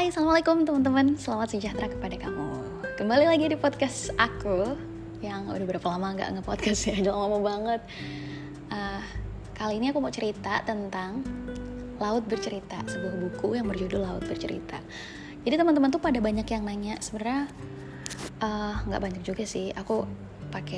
Hai, assalamualaikum teman-teman. Selamat sejahtera kepada kamu. Kembali lagi di podcast aku yang udah berapa lama nggak nge-podcast ya, udah lama banget. Kali ini aku mau cerita tentang Laut Bercerita, sebuah buku yang berjudul Laut Bercerita. Jadi teman-teman tuh pada banyak yang nanya, sebenarnya nggak banyak juga sih. Aku pakai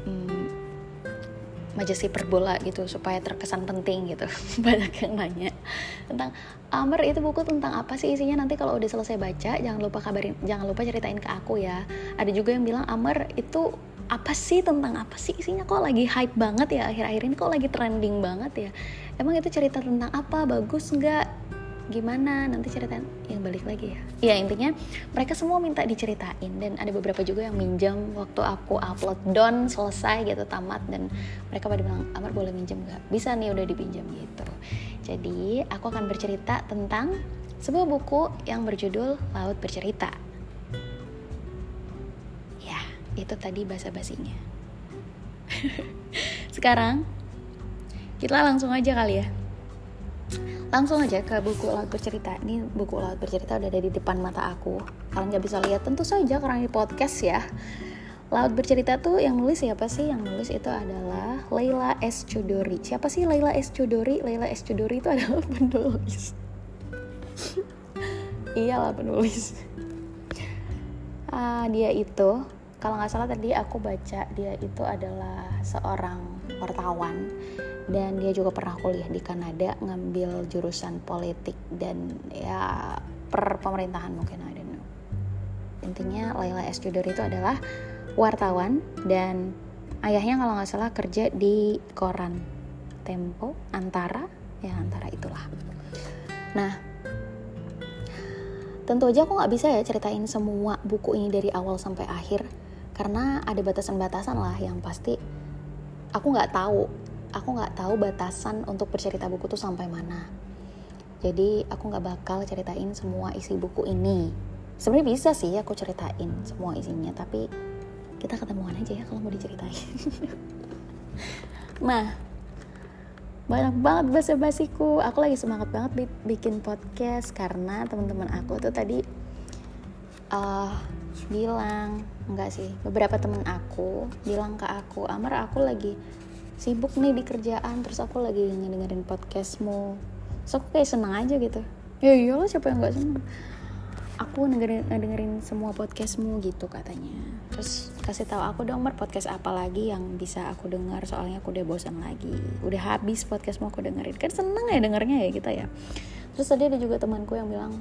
majasi perbola gitu supaya terkesan penting gitu. Banyak yang nanya tentang Amber, itu buku tentang apa sih isinya? Nanti kalau udah selesai baca jangan lupa ceritain ke aku ya. Ada juga yang bilang, Amber itu apa sih, tentang apa sih isinya, kok lagi hype banget ya akhir-akhir ini, kok lagi trending banget ya, emang itu cerita tentang apa, bagus nggak, gimana, nanti ceritain. Yang balik lagi ya intinya mereka semua minta diceritain, dan ada beberapa juga yang minjam waktu aku upload don selesai gitu, tamat, dan mereka pada bilang, Amar boleh minjem nggak? Bisa nih, udah dipinjam gitu. Jadi aku akan bercerita tentang sebuah buku yang berjudul Laut Bercerita. Ya, itu tadi basa-basinya. Sekarang kita langsung aja kali ya. Langsung aja ke buku Laut Bercerita. Ini buku Laut Bercerita udah ada di depan mata aku. Kalian gak bisa lihat tentu saja karena ini podcast ya. Laut Bercerita tuh yang nulis siapa sih? Yang nulis itu adalah Leila S. Chudori. Siapa sih Leila S. Chudori? Leila S. Chudori itu adalah penulis. Iyalah penulis. Dia itu, kalau gak salah tadi aku baca, dia itu adalah seorang wartawan. Dan dia juga pernah kuliah di Kanada, ngambil jurusan politik dan ya pemerintahan mungkin, I don't know. Intinya Leila S. Chudori itu adalah wartawan, dan ayahnya kalau nggak salah kerja di koran Tempo, Antara itulah. Nah, tentu aja aku nggak bisa ya ceritain semua buku ini dari awal sampai akhir, karena ada batasan-batasan lah. Yang pasti aku nggak tahu batasan untuk bercerita buku tuh sampai mana. Jadi aku nggak bakal ceritain semua isi buku ini. Sebenarnya bisa sih aku ceritain semua isinya, tapi kita ketemuan aja ya kalau mau diceritain. Nah, banyak banget basa-basiku. Aku lagi semangat banget bikin podcast karena teman-teman aku tuh tadi bilang, enggak sih, beberapa teman aku bilang ke aku, Amar, aku lagi sibuk nih di kerjaan, terus aku lagi ngedengerin podcastmu. Terus aku kayak senang aja gitu. Ya iyalah, siapa yang gak senang. Aku ngedengerin semua podcastmu gitu katanya. Terus kasih tahu aku dong, Mar, podcast apa lagi yang bisa aku dengar, soalnya aku udah bosan lagi. Udah habis podcastmu aku dengerin. Kan seneng ya dengernya ya kita ya. Terus tadi ada juga temanku yang bilang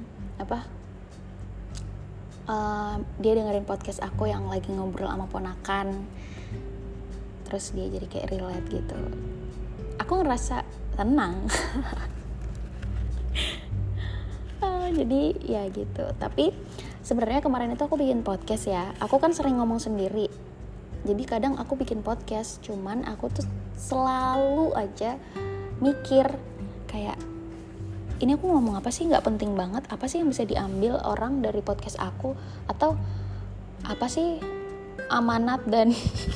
dia dengerin podcast aku yang lagi ngobrol sama ponakan. Terus dia jadi kayak relate gitu. Aku ngerasa tenang. Jadi ya gitu. Tapi sebenarnya kemarin itu aku bikin podcast ya. Aku kan sering ngomong sendiri. Jadi kadang aku bikin podcast, cuman aku tuh selalu aja mikir kayak, ini aku ngomong apa sih, nggak penting banget. Apa sih yang bisa diambil orang dari podcast aku? Atau apa sih amanat dan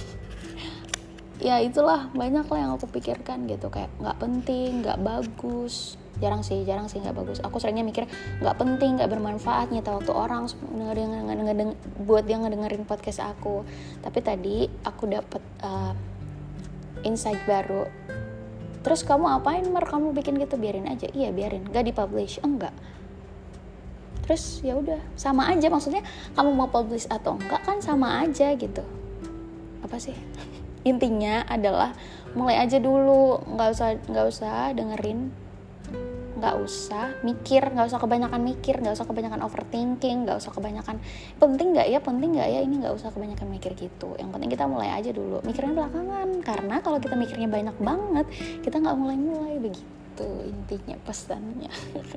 ya itulah, banyak lah yang aku pikirkan gitu, kayak nggak penting, nggak bagus. Jarang sih nggak bagus. Aku seringnya mikir nggak penting, nggak bermanfaat, nyita waktu orang buat dia ngedengerin podcast aku. Tapi tadi aku dapet insight baru. Terus kamu apain, Mar? Kamu bikin gitu? Biarin aja. Iya biarin. Nggak dipublish? Enggak. Terus ya udah, sama aja. Maksudnya kamu mau publish atau enggak kan sama aja gitu. Apa sih? Intinya adalah mulai aja dulu, nggak usah dengerin, nggak usah mikir, nggak usah kebanyakan mikir, nggak usah kebanyakan overthinking, nggak usah kebanyakan penting nggak ya ini, nggak usah kebanyakan mikir gitu. Yang penting kita mulai aja dulu, mikirnya belakangan, karena kalau kita mikirnya banyak banget kita nggak mulai begitu. Intinya pesannya.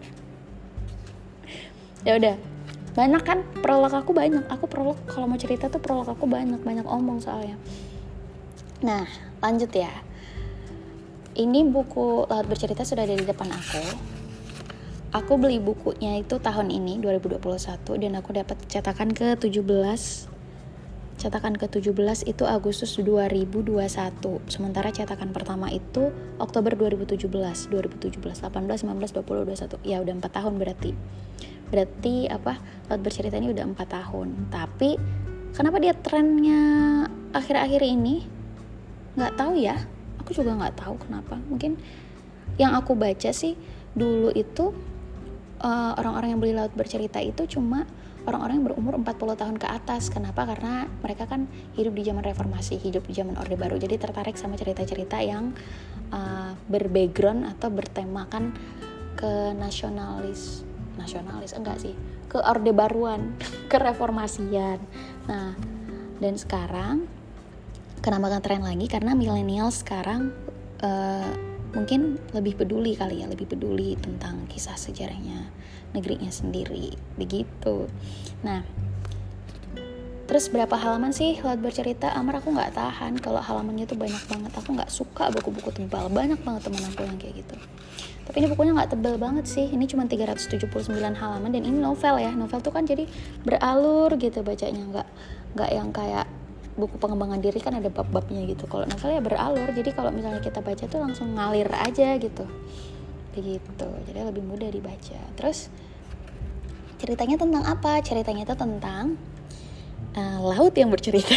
Ya udah, banyak kan prolog aku banyak. Aku prolog kalau mau cerita tuh prolog aku banyak omong soalnya. Nah, lanjut ya. Ini buku Laut Bercerita sudah ada di depan aku. Aku beli bukunya itu tahun ini 2021, dan aku dapat cetakan ke-17. Cetakan ke-17 itu Agustus 2021. Sementara cetakan pertama itu Oktober 2017, 18, 19, 20, 21. Ya udah 4 tahun berarti. Berarti Laut Bercerita ini udah 4 tahun. Tapi kenapa dia trennya akhir-akhir ini? Nggak tahu ya. Aku juga nggak tahu kenapa. Mungkin yang aku baca sih dulu itu orang-orang yang beli Laut Bercerita itu cuma orang-orang yang berumur 40 tahun ke atas. Kenapa? Karena mereka kan hidup di zaman reformasi, hidup di zaman Orde Baru. Jadi tertarik sama cerita-cerita yang berbackground atau bertemakan ke nasionalis enggak sih, ke Orde Baruan, ke reformasian. Nah, dan sekarang kenapa kan tren lagi? Karena milenial sekarang mungkin lebih peduli kali ya, lebih peduli tentang kisah sejarahnya negerinya sendiri, begitu. Nah, terus berapa halaman sih Laut Bercerita? Amar, aku nggak tahan kalau halamannya tuh banyak banget. Aku nggak suka buku-buku tebal, banyak banget temen aku yang kayak gitu. Tapi ini bukunya nggak tebal banget sih, ini cuma 379 halaman dan ini novel ya. Novel tuh kan jadi beralur gitu bacanya, nggak yang kayak buku pengembangan diri kan ada bab-babnya gitu. Kalau novel ya beralur, jadi kalau misalnya kita baca tuh langsung ngalir aja gitu, begitu. Jadi lebih mudah dibaca. Terus ceritanya tentang apa? Ceritanya itu tentang laut yang bercerita.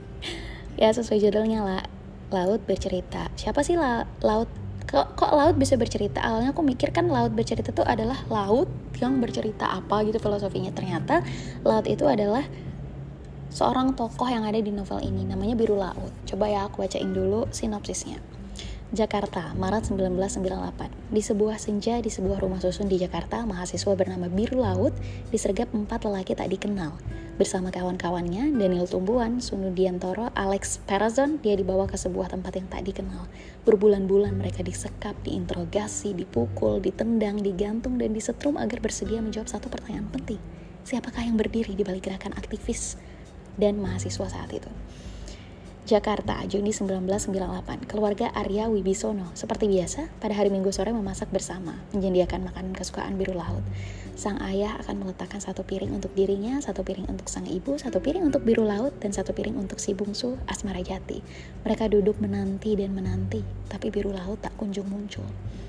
Ya sesuai judulnya lah, Laut Bercerita. Siapa sih laut? Kok laut bisa bercerita? Awalnya aku mikir kan laut bercerita itu adalah laut yang bercerita apa gitu filosofinya. Ternyata laut itu adalah seorang tokoh yang ada di novel ini, namanya Biru Laut. Coba ya aku bacain dulu sinopsisnya. Jakarta, Maret 1998. Di sebuah senja di sebuah rumah susun di Jakarta, mahasiswa bernama Biru Laut disergap 4 lelaki tak dikenal. Bersama kawan-kawannya, Daniel Tumbuhan, Sunu Diantoro, Alex Perazon, dia dibawa ke sebuah tempat yang tak dikenal. Berbulan-bulan mereka disekap, diinterogasi, dipukul, ditendang, digantung, dan disetrum agar bersedia menjawab satu pertanyaan penting. Siapakah yang berdiri di balik gerakan aktivis dan mahasiswa saat itu? Jakarta, Juni 1998. Keluarga Arya Wibisono seperti biasa pada hari Minggu sore memasak bersama, menyediakan makanan kesukaan Biru Laut. Sang ayah akan meletakkan 1 piring untuk dirinya, 1 piring untuk sang ibu, 1 piring untuk Biru Laut, dan 1 piring untuk si bungsu Asmarajati. Mereka duduk menanti dan menanti, tapi Biru Laut tak kunjung muncul.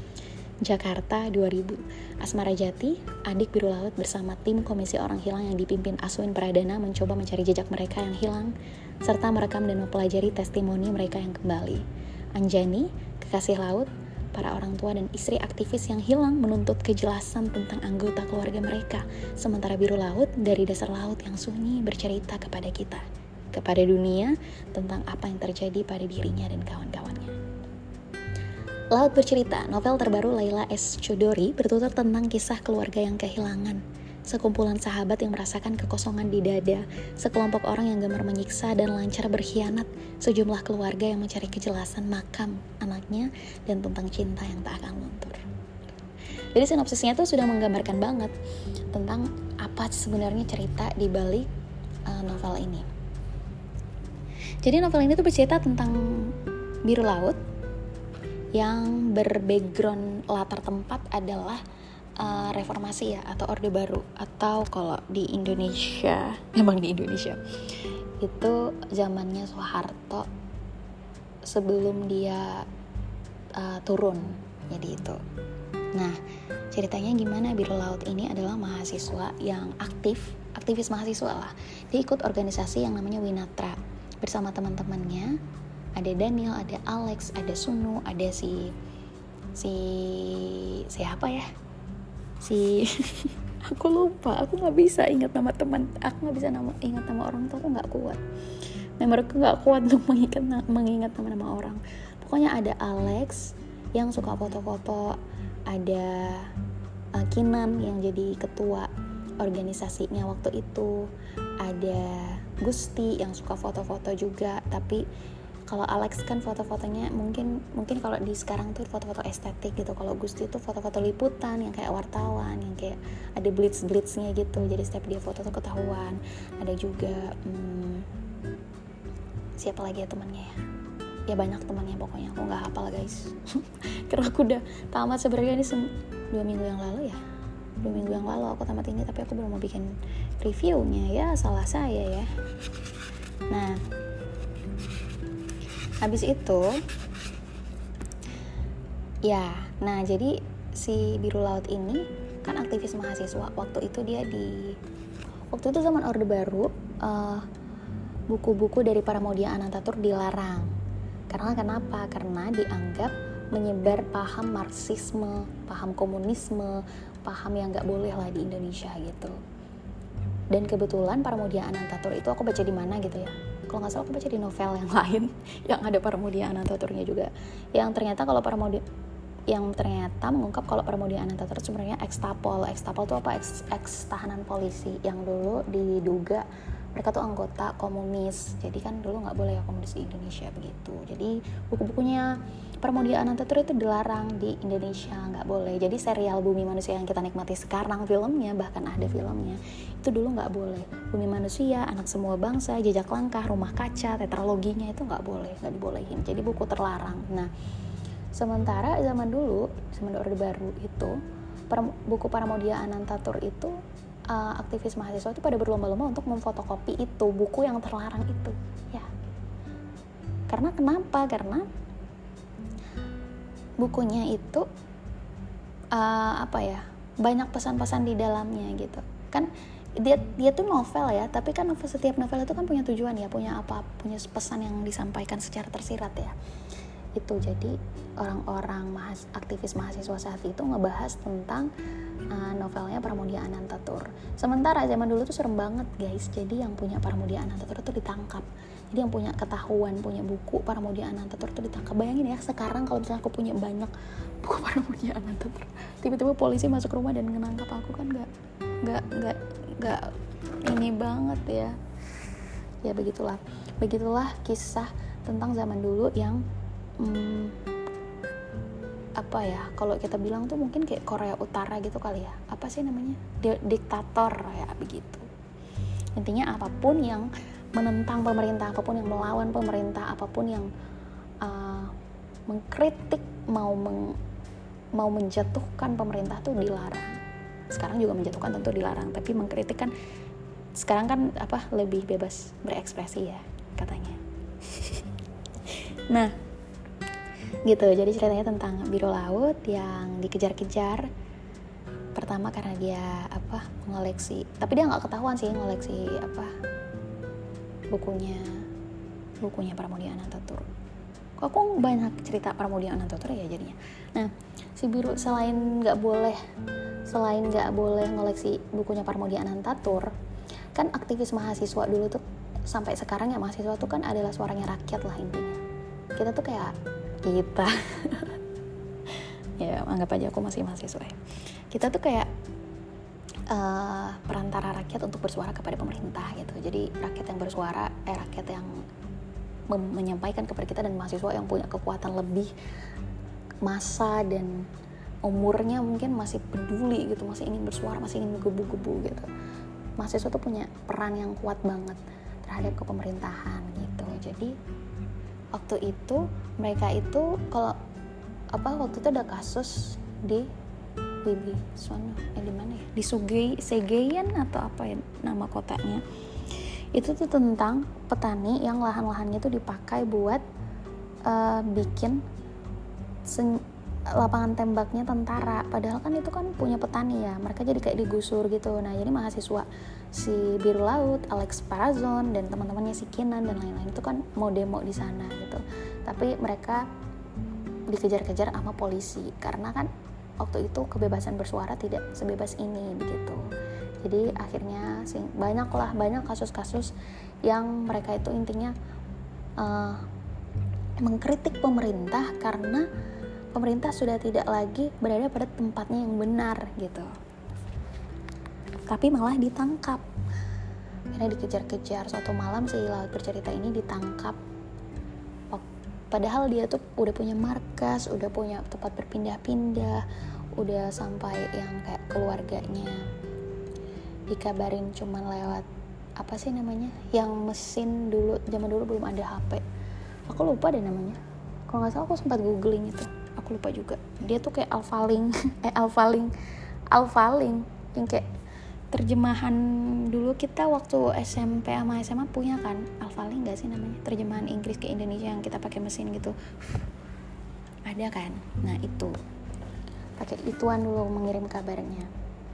Jakarta 2000. Asmarajati, adik Biru Laut bersama tim Komisi Orang Hilang yang dipimpin Aswin Pradana mencoba mencari jejak mereka yang hilang serta merekam dan mempelajari testimoni mereka yang kembali. Anjani, kekasih laut, para orang tua dan istri aktivis yang hilang menuntut kejelasan tentang anggota keluarga mereka, sementara Biru Laut dari dasar laut yang sunyi bercerita kepada kita, kepada dunia tentang apa yang terjadi pada dirinya dan kawan-kawannya. Laut Bercerita, novel terbaru Laila S. Chudori, bertutur tentang kisah keluarga yang kehilangan. Sekumpulan sahabat yang merasakan kekosongan di dada, sekelompok orang yang gemar menyiksa dan lancar berkhianat, sejumlah keluarga yang mencari kejelasan makam anaknya, dan tentang cinta yang tak akan luntur. Jadi sinopsisnya tuh sudah menggambarkan banget tentang apa sebenarnya cerita di balik novel ini. Jadi novel ini tuh bercerita tentang Biru Laut yang berbackground latar tempat adalah reformasi ya, atau Orde Baru, atau kalau di Indonesia, memang di Indonesia itu zamannya Soeharto sebelum dia turun, jadi itu. Nah, ceritanya gimana? Biru Laut ini adalah mahasiswa yang aktivis mahasiswa lah. Dia ikut organisasi yang namanya Winatra bersama teman-temannya. Ada Daniel, ada Alex, ada Sunu, ada si siapa ya? Aku lupa, aku nggak bisa ingat nama teman, aku nggak bisa ingat nama orang tuh, aku nggak kuat, memoriku nggak kuat untuk mengingat nama-nama orang. Pokoknya ada Alex yang suka foto-foto, ada Kinan yang jadi ketua organisasinya waktu itu, ada Gusti yang suka foto-foto juga, tapi kalau Alex kan foto-fotonya mungkin kalau di sekarang tuh foto-foto estetik gitu. Kalau Gusti tuh foto-foto liputan yang kayak wartawan, yang kayak ada blitz-blitznya gitu. Jadi setiap dia foto tuh ketahuan. Ada juga siapa lagi ya temannya ya? Ya banyak temannya pokoknya. Aku nggak hafal guys. Karena aku udah tamat sebenarnya ini 2 minggu yang lalu ya. 2 minggu yang lalu aku tamat ini, tapi aku belum mau bikin reviewnya ya, salah saya ya. Nah, habis itu ya, nah jadi si Biru Laut ini kan aktivis mahasiswa. Waktu itu zaman Orde Baru, buku-buku dari Pramoedya Anantatur dilarang. Karena kenapa? Karena dianggap menyebar paham Marxisme, paham komunisme, paham yang nggak boleh lah di Indonesia gitu. Dan kebetulan Pramoedya Anantatur itu aku baca di mana gitu ya, kalau nggak salah aku baca di novel yang lain yang ada Pramoedya Anantaturnya juga, yang ternyata mengungkap kalau Pramoedya Anantatur sebenarnya ekstapol itu apa, ex tahanan polisi yang dulu diduga mereka tuh anggota komunis. Jadi kan dulu nggak boleh ya komunis di Indonesia begitu. Jadi buku-bukunya Pramoedya Anantatur itu dilarang di Indonesia, nggak boleh. Jadi serial Bumi Manusia yang kita nikmati sekarang filmnya, bahkan ada filmnya, itu dulu nggak boleh. Bumi Manusia, Anak Semua Bangsa, Jejak Langkah, Rumah Kaca, tetraloginya itu nggak boleh, nggak dibolehin. Jadi buku terlarang. Nah, sementara zaman Orde Baru itu buku Pramoedya Anantatur itu aktivis mahasiswa itu pada berlomba-lomba untuk memfotokopi itu buku yang terlarang itu ya. Karena kenapa? Karena bukunya itu banyak pesan-pesan di dalamnya gitu kan. Dia tuh novel ya, tapi kan setiap novel itu kan punya tujuan ya, punya pesan yang disampaikan secara tersirat ya. Itu jadi orang-orang aktivis mahasiswa saat itu ngebahas tentang novelnya Pramoedya Anantatur. Sementara zaman dulu tuh serem banget guys, jadi yang punya Pramoedya Anantatur itu ditangkap. Jadi yang punya ketahuan, punya buku Pramoedya Anantatur itu ditangkap. Bayangin ya sekarang kalau misalnya aku punya banyak buku Pramoedya Anantatur, tiba-tiba polisi masuk rumah dan menangkap aku, kan nggak ini banget ya. Ya begitulah kisah tentang zaman dulu yang kalau kita bilang tuh mungkin kayak Korea Utara gitu kali ya, apa sih namanya, diktator ya begitu. Intinya apapun yang menentang pemerintah, apapun yang melawan pemerintah, apapun yang mengkritik, mau menjatuhkan pemerintah tuh dilarang. Sekarang juga menjatuhkan tentu dilarang, tapi mengkritik kan sekarang kan lebih bebas berekspresi ya katanya. Nah gitu, jadi ceritanya tentang biru laut yang dikejar-kejar. Pertama karena dia mengoleksi, tapi dia nggak ketahuan sih ngoleksi bukunya Pramoedya Anantatur. Kok aku banyak cerita Pramoedya Anantatur ya jadinya. Nah, si biru selain nggak boleh ngoleksi bukunya Pramoedya Anantatur, kan aktivis mahasiswa dulu tuh sampai sekarang ya, mahasiswa tuh kan adalah suaranya rakyat lah intinya. Kita tuh kayak kita ya anggap aja aku masih mahasiswa ya. Kita tuh kayak perantara rakyat untuk bersuara kepada pemerintah gitu. Jadi rakyat yang bersuara, rakyat yang menyampaikan kepada kita, dan mahasiswa yang punya kekuatan lebih, masa dan umurnya mungkin masih peduli gitu, masih ingin bersuara, masih ingin menggebu-gebu gitu. Mahasiswa tuh punya peran yang kuat banget terhadap kepemerintahan gitu. Jadi waktu itu mereka itu waktu itu ada kasus di Wibisono di mana ya, di Segeyan atau apa ya nama kotanya. Itu tuh tentang petani yang lahan-lahannya tuh dipakai buat bikin lapangan tembaknya tentara, padahal kan itu kan punya petani ya, mereka jadi kayak digusur gitu. Nah jadi mahasiswa si Biru Laut, Alex Parazon dan teman-temannya si Kinan dan lain-lain itu kan mau demo di sana gitu, tapi mereka dikejar-kejar sama polisi karena kan waktu itu kebebasan bersuara tidak sebebas ini begitu. Jadi akhirnya banyak kasus-kasus yang mereka itu intinya mengkritik pemerintah karena pemerintah sudah tidak lagi berada pada tempatnya yang benar gitu, tapi malah ditangkap. Karena dikejar-kejar, suatu malam si Laut bercerita ini ditangkap, padahal dia tuh udah punya markas, udah punya tempat berpindah-pindah, udah sampai yang kayak keluarganya dikabarin cuman lewat apa sih namanya, yang mesin dulu, zaman dulu belum ada HP, aku lupa deh namanya, kalau nggak salah aku sempat googling itu, aku lupa juga. Dia tuh kayak Alphalink yang kayak terjemahan dulu kita waktu SMP sama SMA punya kan, Alphalink nggak sih namanya, terjemahan Inggris ke Indonesia yang kita pakai mesin gitu, ada kan. Nah itu pakai ituan dulu mengirim kabarnya.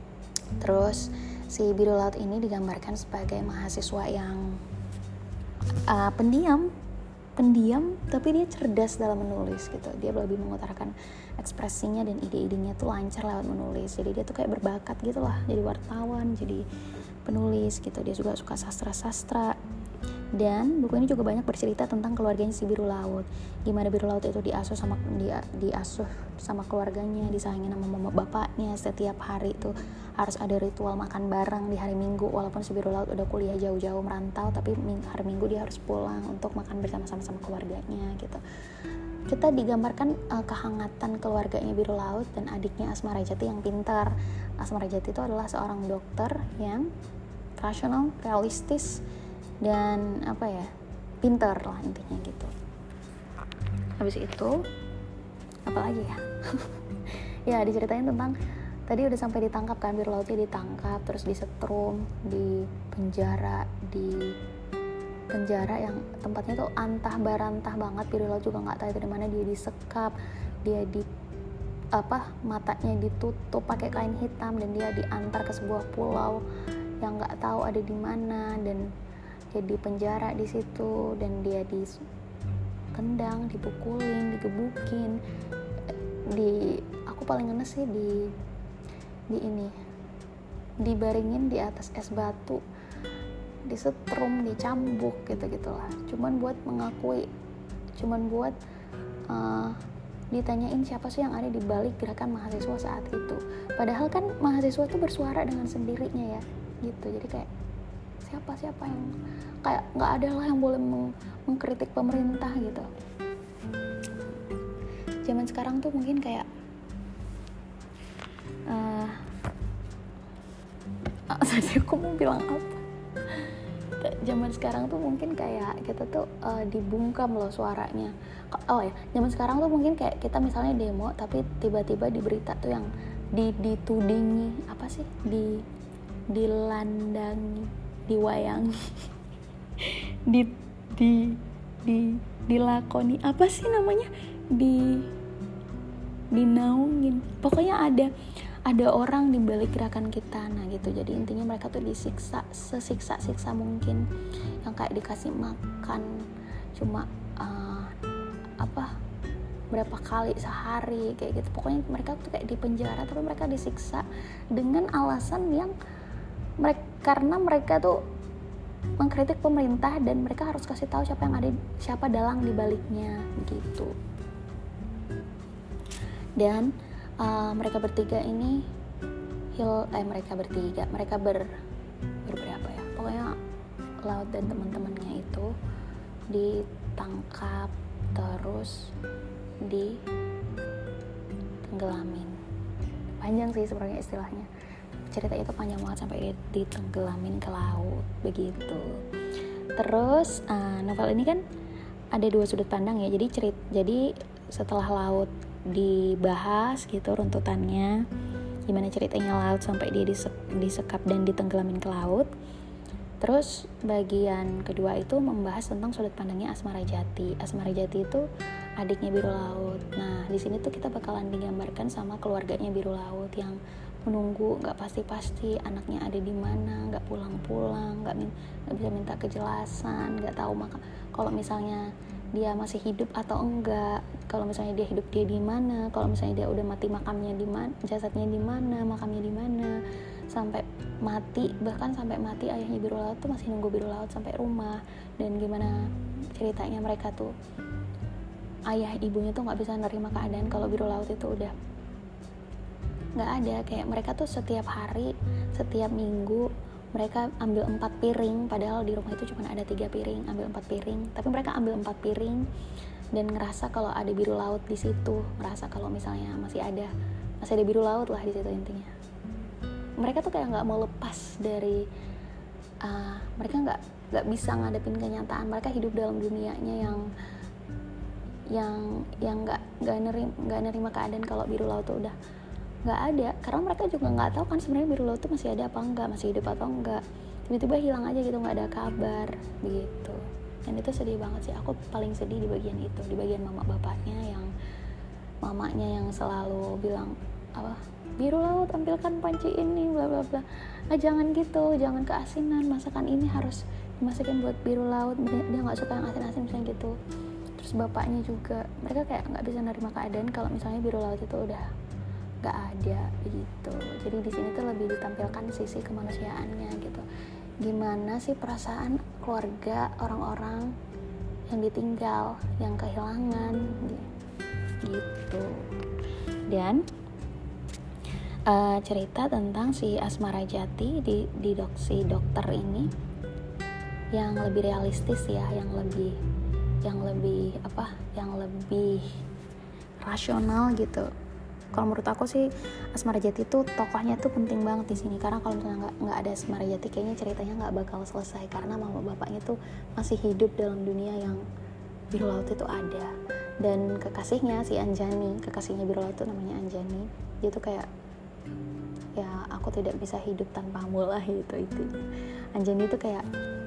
Terus si biru laut ini digambarkan sebagai mahasiswa yang pendiam tapi dia cerdas dalam menulis gitu. Dia lebih mengutarakan ekspresinya dan ide-idenya tuh lancar lewat menulis. Jadi dia tuh kayak berbakat gitu lah, jadi wartawan, jadi penulis gitu. Dia juga suka sastra. Dan buku ini juga banyak bercerita tentang keluarganya si biru laut. Gimana biru laut itu diasuh sama keluarganya, disayangin sama mama bapaknya. Setiap hari itu harus ada ritual makan bareng di hari Minggu. Walaupun si biru laut udah kuliah jauh-jauh merantau, tapi hari Minggu dia harus pulang untuk makan bersama-sama sama keluarganya gitu. Kita digambarkan kehangatan keluarganya biru laut dan adiknya Asma Rajati yang pintar. Asma Rajati itu adalah seorang dokter yang rasional, realistis, dan pinter lah intinya gitu. Habis itu apalagi ya ya diceritain tentang tadi udah sampai ditangkap kan, biru lautnya ditangkap, terus disetrum di penjara yang tempatnya tuh antah barantah banget. Biru laut juga nggak tahu itu di mana. Dia disekap, dia matanya ditutup pakai kain hitam, dan dia diantar ke sebuah pulau yang nggak tahu ada di mana, dan jadi penjara di situ, dan dia ditendang, dipukulin, digebukin. Aku paling ngenes sih dibaringin di atas es batu, disetrum, dicambuk gitu-gitulah. Cuman buat ditanyain siapa sih yang ada di balik gerakan mahasiswa saat itu. Padahal kan mahasiswa tuh bersuara dengan sendirinya ya, gitu. Jadi kayak siapa yang kayak nggak ada lah yang boleh mengkritik pemerintah gitu. Zaman sekarang tuh mungkin kayak tadi aku mau bilang apa? Zaman sekarang tuh mungkin kayak kita tuh dibungkam loh suaranya. Zaman sekarang tuh mungkin kayak kita misalnya demo, tapi tiba-tiba di berita tuh yang ditudingi dilandangi, diwayangi, dilakoni, apa sih namanya, dinaungin. Pokoknya ada orang di balik gerakan kita. Nah gitu. Jadi intinya mereka tuh disiksa sesiksa mungkin, yang kayak dikasih makan cuma berapa kali sehari kayak gitu. Pokoknya mereka tuh kayak di penjara, tapi mereka disiksa dengan alasan yang karena mereka tuh mengkritik pemerintah, dan mereka harus kasih tahu siapa dalang di baliknya gitu. Dan mereka bertiga ini mereka berberapa ya, pokoknya Laut dan teman-temannya itu ditangkap terus ditenggelamin. Panjang sih sebenarnya istilahnya, cerita itu panjang banget sampai ditenggelamin ke laut begitu. Terus novel ini kan ada dua sudut pandang ya. Jadi setelah Laut dibahas gitu runtutannya, gimana ceritanya Laut sampai dia disekap dan ditenggelamin ke laut. Terus bagian kedua itu membahas tentang sudut pandangnya Asma Rajati. Asma Rajati itu adiknya biru laut. Nah di sini tuh kita bakalan digambarkan sama keluarganya biru laut yang menunggu, nggak pasti anaknya ada di mana, nggak pulang, nggak bisa minta kejelasan, nggak tahu kalau misalnya dia masih hidup atau enggak, kalau misalnya dia hidup dia di mana, kalau misalnya dia udah mati makamnya di mana, jasadnya di mana, makamnya di mana, bahkan sampai mati ayahnya biru laut tuh masih nunggu biru laut sampai rumah. Dan gimana ceritanya mereka tuh ayah ibunya tuh nggak bisa nerima keadaan kalau biru laut itu udah nggak ada. Kayak mereka tuh setiap hari, setiap minggu mereka ambil 4 piring, padahal di rumah itu cuma ada 3 piring, ambil 4 piring, tapi mereka ambil 4 piring dan ngerasa kalau ada biru laut di situ, ngerasa kalau misalnya masih ada biru laut lah di situ intinya. Mereka tuh kayak nggak mau lepas dari mereka nggak bisa ngadepin kenyataan. Mereka hidup dalam dunianya yang nggak nerima keadaan kalau biru laut tuh udah nggak ada, karena mereka juga nggak tahu kan sebenarnya biru laut tuh masih ada apa enggak, masih hidup atau enggak. Tiba-tiba hilang aja gitu, nggak ada kabar begitu. Dan itu sedih banget sih. Aku paling sedih di bagian itu, di bagian mamanya yang selalu bilang biru laut tampilkan panci ini bla bla bla. Jangan gitu, jangan keasinan, masakan ini harus dimasukin buat biru laut, dia nggak suka yang asin-asin misalnya gitu. Terus bapaknya juga, mereka kayak nggak bisa nerima keadaan kalau misalnya biru laut itu udah nggak ada gitu. Jadi di sini tuh lebih ditampilkan sisi kemanusiaannya gitu, gimana sih perasaan keluarga orang-orang yang ditinggal, yang kehilangan gitu. Dan cerita tentang si Asmara Jati si dokter ini yang lebih realistis ya, yang lebih rasional gitu. Kalau menurut aku sih Asmara Jati tuh tokohnya tuh penting banget di sini, karena kalau misalnya nggak ada Asmara Jati kayaknya ceritanya nggak bakal selesai, karena mama bapaknya tuh masih hidup dalam dunia yang biru laut itu ada. Dan kekasihnya si Anjani, kekasihnya biru laut tuh namanya Anjani, dia tuh kayak ya aku tidak bisa hidup tanpamu lah gitu. Itu Anjani tuh kayak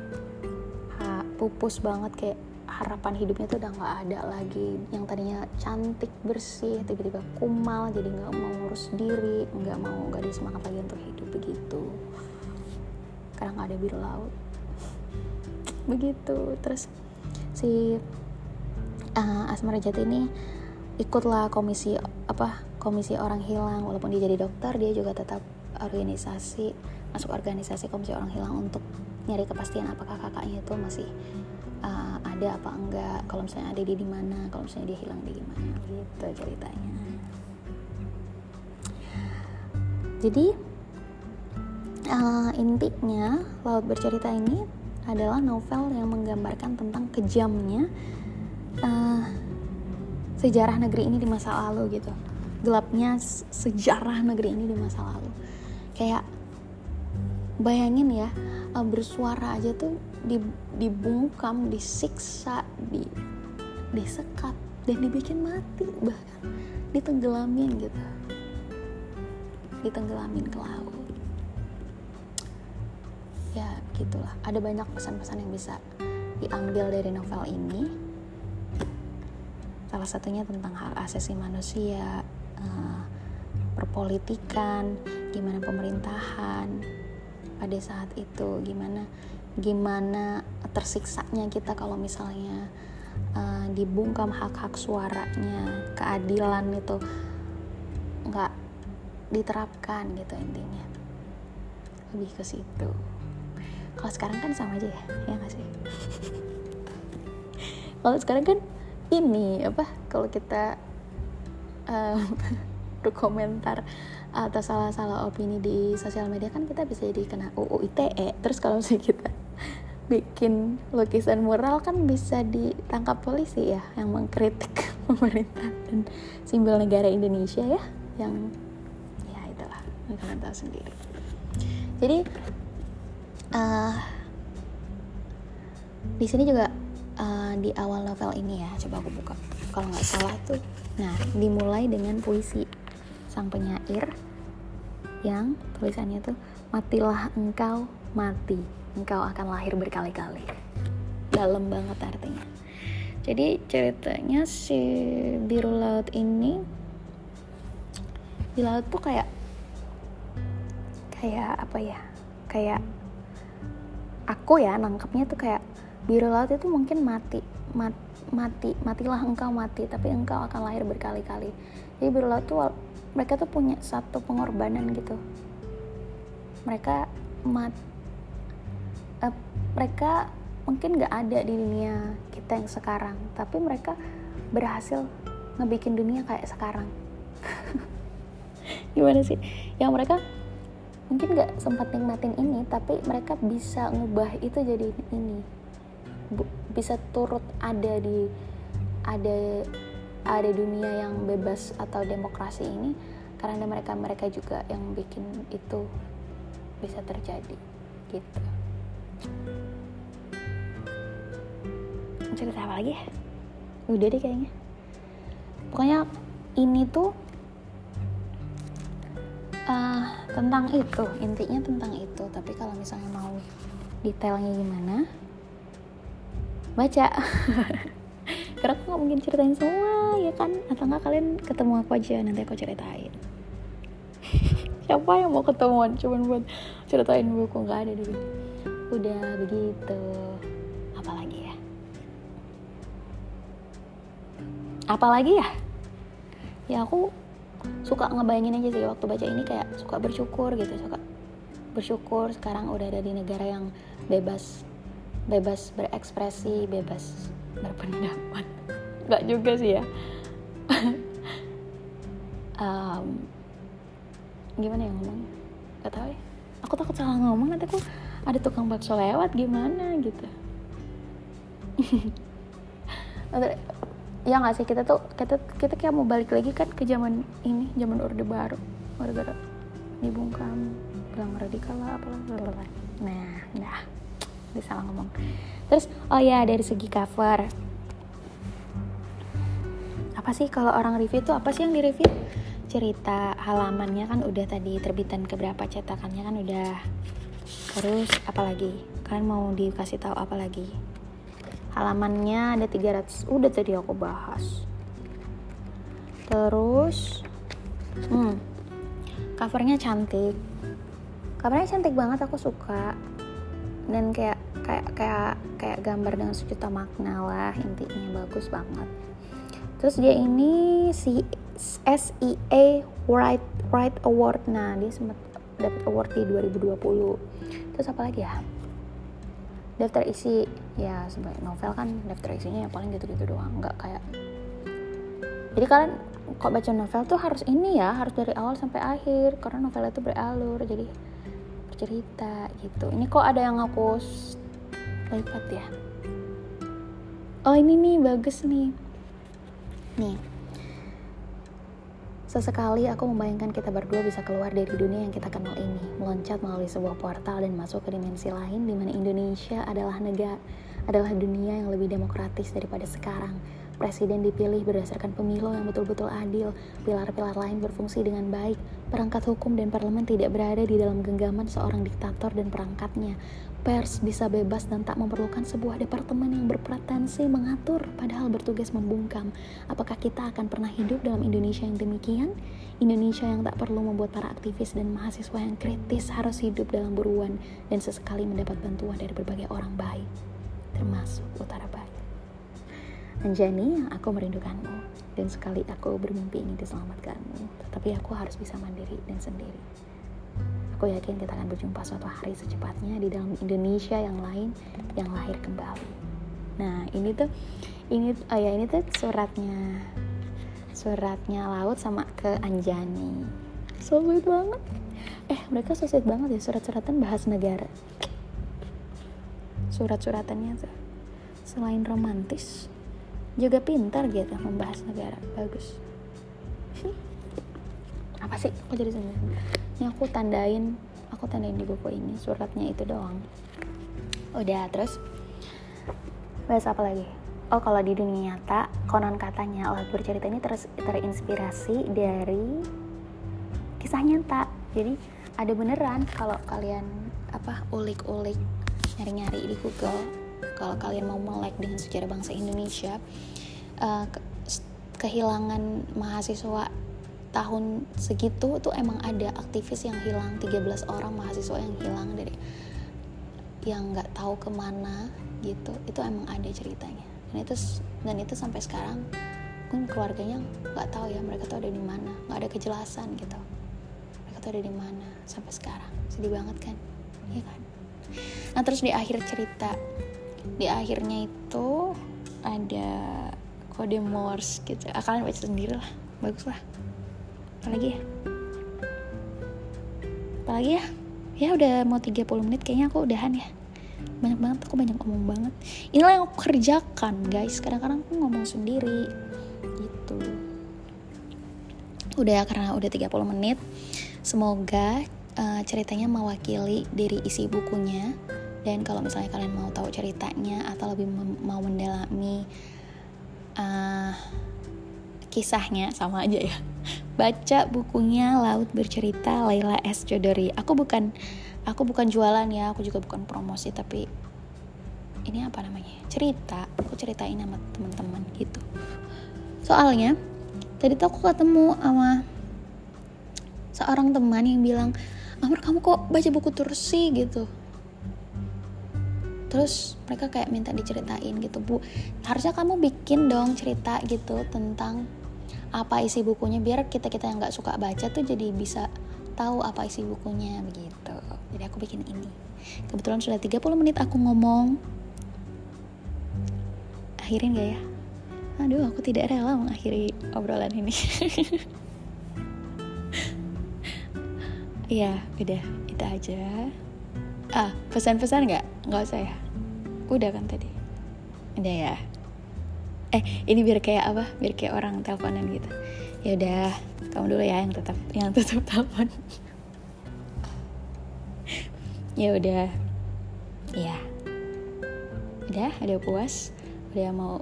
pupus banget, kayak harapan hidupnya tuh udah nggak ada lagi. Yang tadinya cantik bersih tiba-tiba kumal, jadi nggak mau ngurus diri, nggak ada semangat lagi untuk hidup begitu, karena nggak ada biru laut begitu. Terus si Asmara Jati ini ikutlah komisi orang hilang. Walaupun dia jadi dokter, dia juga tetap masuk organisasi komisi orang hilang untuk nyari kepastian apakah kakaknya itu masih ada apa enggak, kalau misalnya ada dia di mana, kalau misalnya dia hilang dia di mana gitu ceritanya. Jadi intinya Laut Bercerita ini adalah novel yang menggambarkan tentang kejamnya sejarah negeri ini di masa lalu gitu, gelapnya sejarah negeri ini di masa lalu. Kayak bayangin ya, bersuara aja tuh dibungkam, disiksa, disekat, dan dibikin mati, bahkan ditenggelamin gitu, ditenggelamin ke laut. Ya gitulah, ada banyak pesan-pesan yang bisa diambil dari novel ini. Salah satunya tentang hak asasi manusia, perpolitikan, gimana pemerintahan pada saat itu, gimana tersiksanya kita kalau misalnya dibungkam hak-hak suaranya, keadilan itu nggak diterapkan gitu. Intinya lebih ke situ. Kalau sekarang kan sama aja ya nggak sih? Kalau sekarang kan ini kalau kita berkomentar atau salah-salah opini di sosial media kan kita bisa jadi kena UU ITE. Terus kalau misalnya kita bikin lukisan mural kan bisa ditangkap polisi ya, yang mengkritik pemerintah dan simbol negara Indonesia ya, yang ya itulah, kalian tahu sendiri. Jadi di sini juga di awal novel ini ya, coba aku buka kalau nggak salah tuh. Nah, dimulai dengan puisi sang penyair yang tulisannya tuh, matilah engkau mati, engkau akan lahir berkali-kali. Dalam banget artinya. Jadi ceritanya si biru laut ini di laut tuh kayak apa ya, kayak aku ya nangkepnya tuh kayak biru laut itu mungkin matilah engkau mati, tapi engkau akan lahir berkali-kali. Jadi biru laut tuh mereka tuh punya satu pengorbanan gitu. Mereka mungkin gak ada di dunia kita yang sekarang, tapi mereka berhasil ngebikin dunia kayak sekarang. Gimana sih? Yang mereka mungkin gak sempat nikmatin ini, tapi mereka bisa ngubah itu jadi ini, bisa turut ada dunia yang bebas atau demokrasi ini karena mereka juga yang bikin itu bisa terjadi gitu. Cerita apa lagi ya? Udah deh kayaknya. Pokoknya ini tuh tentang itu, intinya tentang itu. Tapi kalau misalnya mau detailnya gimana, baca. Karena aku gak mungkin ceritain semua ya kan, atau enggak kalian ketemu aku aja nanti aku ceritain. Siapa yang mau ketemuan cuman buat ceritain buku? Nggak ada deh. Udah begitu. Apalagi ya aku suka ngebayangin aja sih waktu baca ini, kayak suka bersyukur gitu, suka bersyukur sekarang udah ada di negara yang bebas berekspresi, bebas berpendapat. Nggak juga sih ya. Gimana ya ngomong? Gak tahu ya. Aku takut salah ngomong, nanti aku ada tukang bakso lewat gimana gitu. Ya nggak sih, kita kayak mau balik lagi kan ke zaman ini, zaman Orde Baru, gara-gara dibungkam, bilang radikal lah, apalah. Nah, disalah ngomong. Terus, dari segi cover, apa sih kalau orang review tuh apa sih yang direview? Cerita, halamannya kan udah tadi, terbitan keberapa, cetakannya kan udah. Terus apa lagi? Kalian mau dikasih tahu apa lagi? Halamannya ada 300, udah tadi aku bahas. Terus covernya cantik banget, aku suka. Dan kayak gambar dengan sejuta makna lah, intinya bagus banget. Terus dia ini si SEA Write Award. Nah, dia sempat dapat award di 2020. Terus apa lagi ya? Daftar isi, ya sebagai novel kan daftar isinya ya paling gitu-gitu doang, nggak kayak. Jadi kalian kok baca novel tuh harus dari awal sampai akhir, karena novel itu beralur, jadi bercerita gitu. Ini kok ada yang aku lipat ya? Oh ini nih, bagus nih. Sesekali aku membayangkan kita berdua bisa keluar dari dunia yang kita kenal ini, meloncat melalui sebuah portal dan masuk ke dimensi lain di mana Indonesia adalah dunia yang lebih demokratis daripada sekarang. Presiden dipilih berdasarkan pemilu yang betul-betul adil, pilar-pilar lain berfungsi dengan baik, perangkat hukum dan parlemen tidak berada di dalam genggaman seorang diktator dan perangkatnya. Pers bisa bebas dan tak memerlukan sebuah departemen yang berpretensi mengatur, padahal bertugas membungkam. Apakah kita akan pernah hidup dalam Indonesia yang demikian? Indonesia yang tak perlu membuat para aktivis dan mahasiswa yang kritis harus hidup dalam buruan dan sesekali mendapat bantuan dari berbagai orang baik, termasuk Utara Baik. Anjani, aku merindukanmu, dan sekali aku bermimpi ingin diselamatkanmu, tetapi aku harus bisa mandiri dan sendiri. Aku yakin kita akan berjumpa suatu hari secepatnya di dalam Indonesia yang lain yang lahir kembali. Nah, ini tuh suratnya Laut sama ke Anjani. So sweet banget. Mereka so sweet banget ya, surat-suratan bahas negara. Surat-suratannya tuh selain romantis juga pintar gitu membahas negara, bagus. Apa sih? Aku jadi seneng. Ini aku tandain di buku ini suratnya itu doang. Udah, terus bahas apa lagi? Kalau di dunia nyata, konon katanya Laut Bercerita ini terinspirasi dari kisah nyata. Jadi ada beneran kalau kalian ulik-ulik, nyari-nyari di Google. Kalau kalian mau melek dengan sejarah bangsa Indonesia, kehilangan mahasiswa tahun segitu tuh emang ada aktivis yang hilang, 13 orang mahasiswa yang hilang yang nggak tahu kemana gitu. Itu emang ada ceritanya. Dan itu sampai sekarang keluarganya nggak tahu ya mereka tuh ada di mana, nggak ada kejelasan gitu. Mereka tuh ada di mana sampai sekarang. Sedih banget kan, iya kan? Nah, terus di akhirnya itu ada kode Morse gitu. Kalian baca sendiri lah, bagus lah. Apalagi ya? Ya udah mau 30 menit kayaknya aku udahan ya. Aku banyak ngomong banget. Inilah yang aku kerjakan, guys. Kadang-kadang aku ngomong sendiri gitu. Karena udah 30 menit. Semoga ceritanya mewakili dari isi bukunya. Dan kalau misalnya kalian mau tahu ceritanya atau lebih mau mendalami kisahnya, sama aja ya, baca bukunya Laut Bercerita Laila S. Chowdhury. Aku bukan jualan ya, aku juga bukan promosi, tapi ini cerita. Aku ceritain sama teman-teman gitu. Soalnya tadi tuh aku ketemu sama seorang teman yang bilang, Amar kamu kok baca buku terus sih gitu. Terus mereka kayak minta diceritain gitu, Bu, harusnya kamu bikin dong cerita gitu tentang apa isi bukunya, biar kita yang nggak suka baca tuh jadi bisa tahu apa isi bukunya begitu. Jadi aku bikin ini. Kebetulan sudah 30 menit aku ngomong. Akhirin gak ya? Aduh, aku tidak rela mengakhiri obrolan ini. Iya, udah itu aja. Pesan-pesan nggak usah ya, udah kan tadi, udah ya. Ini biar kayak apa, biar kayak orang teleponan gitu. Ya udah, kamu dulu ya yang tetap telepon. Ya udah, ya udah puas, udah mau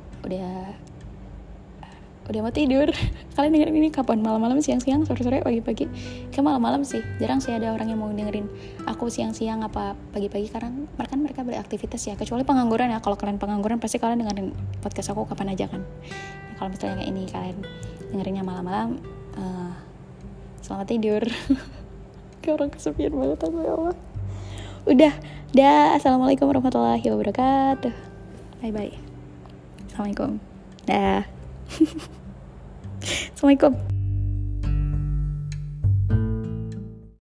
tidur. Kalian dengerin ini kapan? Malam-malam, siang-siang, sore-sore, pagi-pagi? Kayak malam-malam sih. Jarang sih ada orang yang mau dengerin aku siang-siang apa pagi-pagi, karena mereka beraktivitas ya. Kecuali pengangguran ya. Kalau kalian pengangguran pasti kalian dengerin podcast aku kapan aja kan. Nah, kalau misalnya kayak ini kalian dengerinnya malam-malam, selamat tidur. Kayak orang kesepian banget aku, ya Allah. Udah. Assalamualaikum warahmatullahi wabarakatuh. Bye-bye. Assalamualaikum. Dah. Assalamualaikum.